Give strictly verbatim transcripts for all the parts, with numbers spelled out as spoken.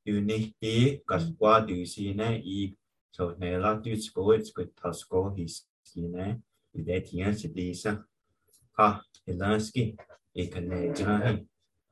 tu ni ti kaswa tu si ne i so ne la tu sko it's good to sko his ne i de tian si di sa ha Helansky i kan ne jahi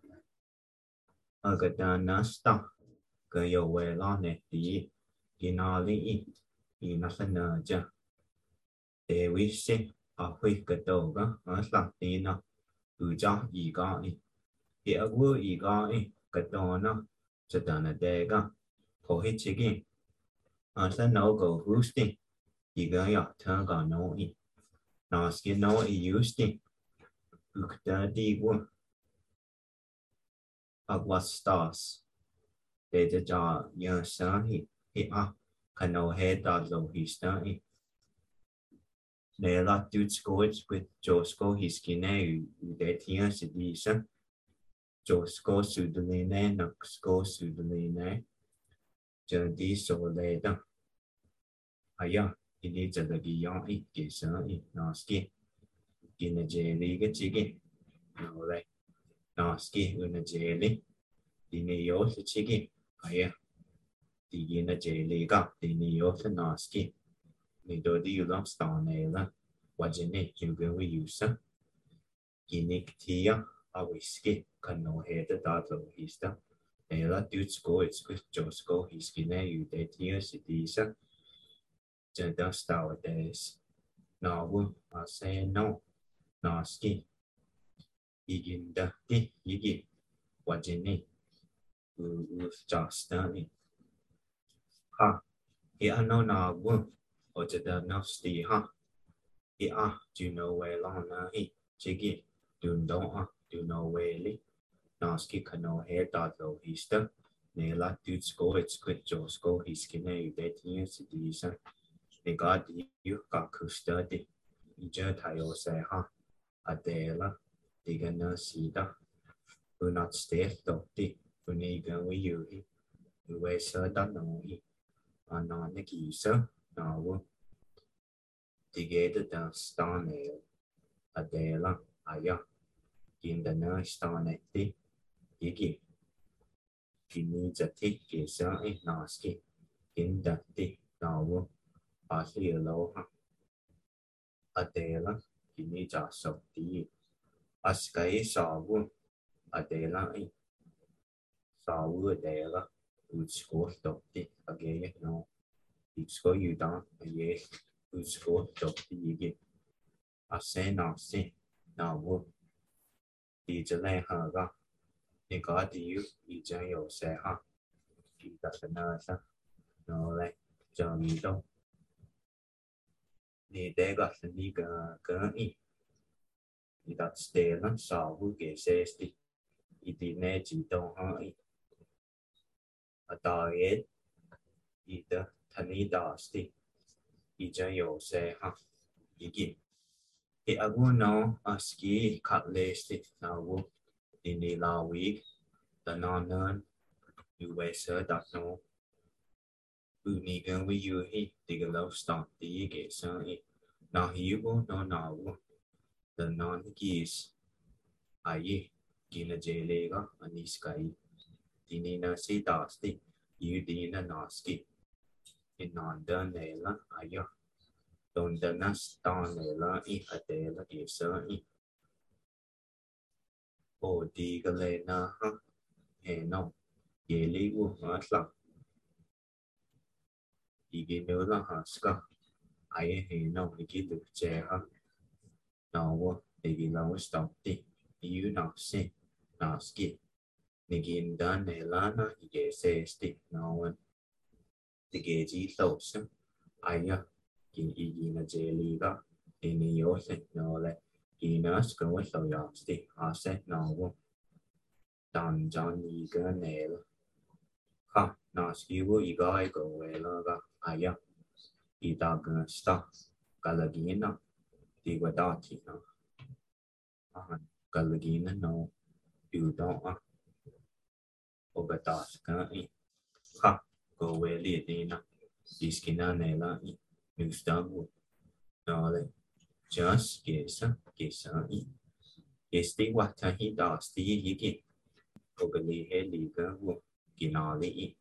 agadana sta ke yo we la ne ti kinali i i na sana ja de wi se a hui ka to ga a sa ti na u ja i ga i i a wu i ga i ka to na cha da na de ga ko hi chi gi a sa no go hu sti i ga ya ta ga no i na ski no i u sti u ka di wu a was stars de ja ja ya sa hi hi a ka no he da lo hi sta i ne la tu sko with jo sko hi ski ne u de tian si di sa jo sko su de ne na sko su de neจะดีโซเลดอ่ะอายะทีนี้จะได้กี่อย่างอีกกี่สิ่งอีกนอสกี้กินเจลลี่ก็จิกินอเลยนอสกี้อุนเจลลี่ทีนี้โยสจิกิอายะทีกินเจลลี่ก็ทีนี้โยสนอสกี้นี่ตัวที่อยู่ลำสตาร์เนี่ยละว่าจะเนี่ยอยู่กันวิวส์กินอีกทีอ่ะเอาวิสกี้ขนมเฮดตาตัวฮิสต์Ela tu sko it's good jo sko hiskine you de tia sidisa jada staw des na wu a se no na ski igin da ti igi wajini u u justani ha i ano na wu o jada na sti ha i a do you know where long na i chigi do do a do you know where li Naski kano he dato hista ne la tu sko it's quit jo sko hiskine u de tian si di sa ne ga di yu ka kusta di i je tayo se ha adela diga na si da u not stay to di u ne ga wi yu hi u we sa da no hi ana ne ki sa na wo dige de da sta ne adela aya kin da na sta ne di Iki kini jati kesa eh naski kin dati nawo pasti lo ha adela kini jaso ti askai sawu adela eh sawu adela utsko stopti again no utsko yuda ye utsko stopti ye ase nasi nawo di jale ha ga你嗰啲已經有寫下，記得嘅那啥，然後咧就移動，你這個是你個個意，你得 stay 啦，少會嘅寫啲，一啲呢自動可以，啊大嘢，你得睇你打啲，已經有寫下，已經，你阿姑孬啊 ski cut list 嗱我。Ini lawi tananan uwe sơ đặt nó u ni gan wi yu hi tiga lo stop ti ge sa i na hi wo no na wo the non kis ai kina jele ga ani sky tini na si da sti yu di na na ski in non da ne la ayo don da na sta ne la i ate la ge sa i Ồ đi cái lên na ha hè no ye li u ha sa đi cái nữa là ha ska ai hè no đi cái được che ha no wo đi cái lâu stop đi you no se no ski đi cái đó này là nó ye se stick no one đi cái gì tàu xem ai ya cái gì na je li ga đi ni yo se no le Inas có một số dạng thì họ sẽ nào vô đàn cho những cái này không nó sẽ vô ý cái cái về là cái ai ya ý ta cái start cái là cái nó thì cái đó thì nó cái là cái nó điều đó à ở cái đó cái không cái về liền thì nó thì cái này là new start nó là just kesa kesa i esti wata hi da sti yiki ogli he liga wo kinali i